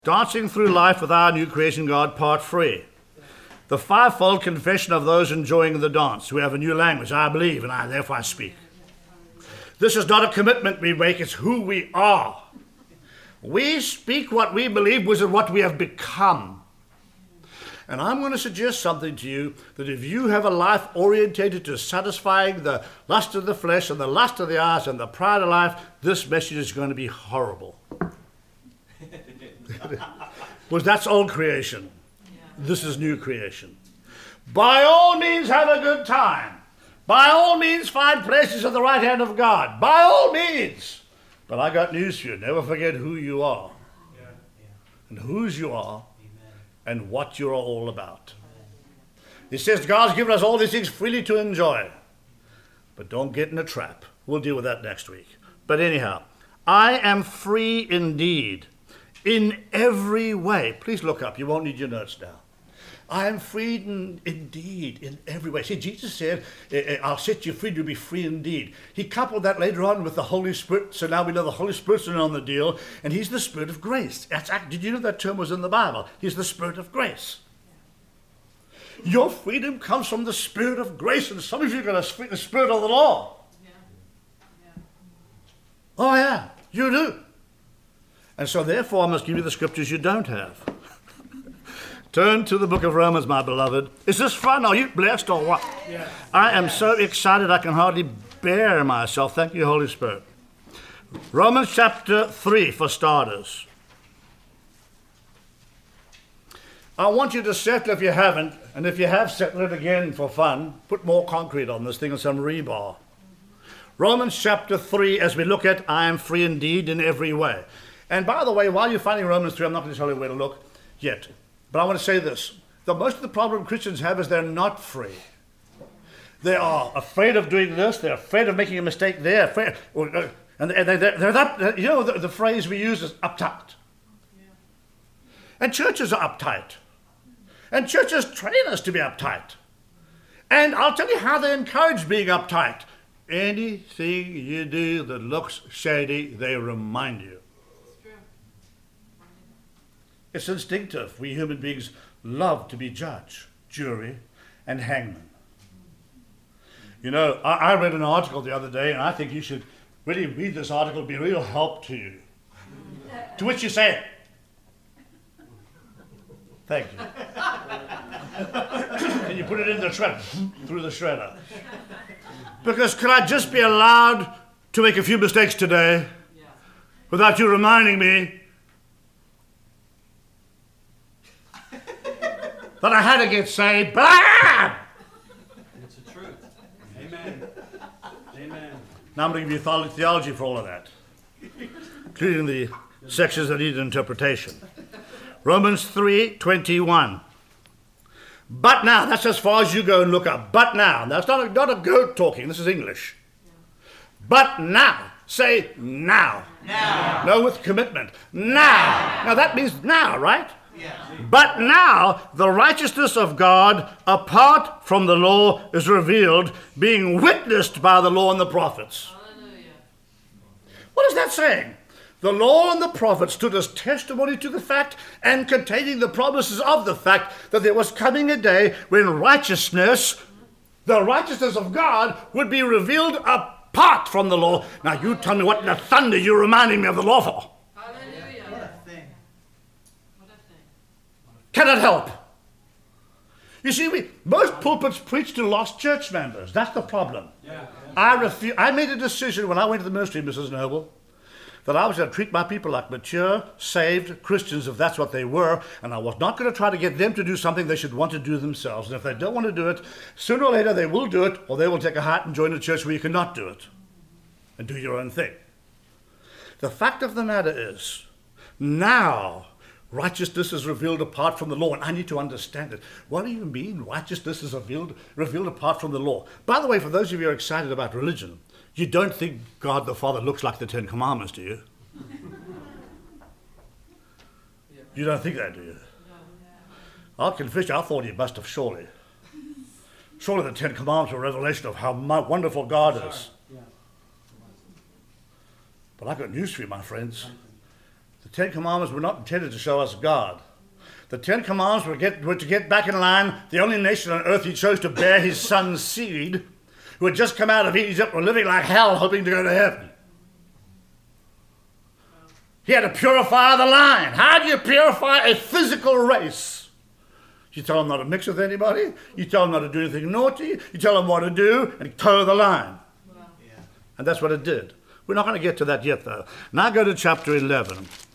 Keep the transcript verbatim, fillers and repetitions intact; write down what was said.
Dancing Through Life with Our New Creation God, Part three. The fivefold confession of those enjoying the dance, who have a new language. I believe, and I therefore I speak. This is not a commitment we make, it's who we are. We speak what we believe, which is what we have become. And I'm going to suggest something to you, that if you have a life orientated to satisfying the lust of the flesh and the lust of the eyes and the pride of life, this message is going to be horrible. Because that's old creation. Yeah. This is new creation. By all means, have a good time. By all means, find places at the right hand of God. By all means. But I got news for you. Never forget who you are. Yeah. Yeah. And whose you are. Amen. And what you're all about. He says God's given us all these things freely to enjoy. But don't get in a trap. We'll deal with that next week. But anyhow, I am free indeed. In every way. Please look up. You won't need your notes now. I am free in, indeed in every way. See, Jesus said, I'll set you free to be free indeed. He coupled that later on with the Holy Spirit. So now we know the Holy Spirit's in on the deal. And he's the Spirit of grace. That's, did you know that term was in the Bible? He's the Spirit of grace. Your freedom comes from the Spirit of grace. And some of you are going to speak the Spirit of the law. Yeah. Yeah. Oh yeah, you do. And so therefore I must give you the scriptures you don't have. Turn to the book of Romans, my beloved. Is this fun? Are you blessed or what? Yeah. I am so excited I can hardly bear myself. Thank you, Holy Spirit. Romans chapter three for starters. I want you to settle if you haven't, and if you have, settle it again for fun. Put more concrete on this thing and some rebar. Romans chapter three, as we look at, I am free indeed in every way. And by the way, while you're finding Romans three, I'm not going to tell you where to look yet. But I want to say this. The most of the problem Christians have is they're not free. They are afraid of doing this. They're afraid of making a mistake there. Afraid, and they're, they're, they're that, you know, the, the phrase we use is uptight. Yeah. And churches are uptight. And churches train us to be uptight. And I'll tell you how they encourage being uptight. Anything you do that looks shady, they remind you. It's instinctive. We human beings love to be judge, jury, and hangman. You know, I, I read an article the other day, and I think you should really read this article. It'll be a real help to you. To which you say, thank you. And you put it in the shredder, through the shredder. Because could I just be allowed to make a few mistakes today without you reminding me that I had to get saved? Blah! It's the truth. Amen. Amen. Now I'm going to give you theology for all of that, including the sections that need interpretation. Romans three twenty-one. But now, that's as far as you go and look up. But now. That's not a, not a goat talking. This is English. But now. Say now. Now. No, with commitment. Now. Now that means now, right? Yeah. But now the righteousness of God apart from the law is revealed, being witnessed by the law and the prophets. Hallelujah. What is that saying? The law and the prophets stood as testimony to the fact and containing the promises of the fact that there was coming a day when righteousness, the righteousness of God, would be revealed apart from the law. Now you tell me what in the thunder you're reminding me of the law for. Cannot help. You see, we most pulpits preach to lost church members. That's the problem. Yeah, yeah. I refu- I made a decision when I went to the ministry, Missus Noble, that I was going to treat my people like mature, saved Christians, if that's what they were, and I was not going to try to get them to do something they should want to do themselves. And if they don't want to do it, sooner or later they will do it, or they will take a hat and join a church where you cannot do it and do your own thing. The fact of the matter is, now righteousness is revealed apart from the law, and I need to understand it. What do you mean righteousness is revealed, revealed apart from the law? By the way, for those of you who are excited about religion, you don't think God the Father looks like the Ten Commandments, do you? You don't think that, do you? I'll confess you, I thought he must have surely. Surely the Ten Commandments are a revelation of how wonderful God is. But I've got news for you, my friends. The Ten Commandments were not intended to show us God. The Ten Commandments were, get, were to get back in line. The only nation on earth he chose to bear his son's seed, who had just come out of Egypt, were living like hell, hoping to go to heaven. He had to purify the line. How do you purify a physical race? You tell them not to mix with anybody. You tell them not to do anything naughty. You tell them what to do and toe the line. Wow. Yeah. And that's what it did. We're not going to get to that yet, though. Now go to chapter eleven.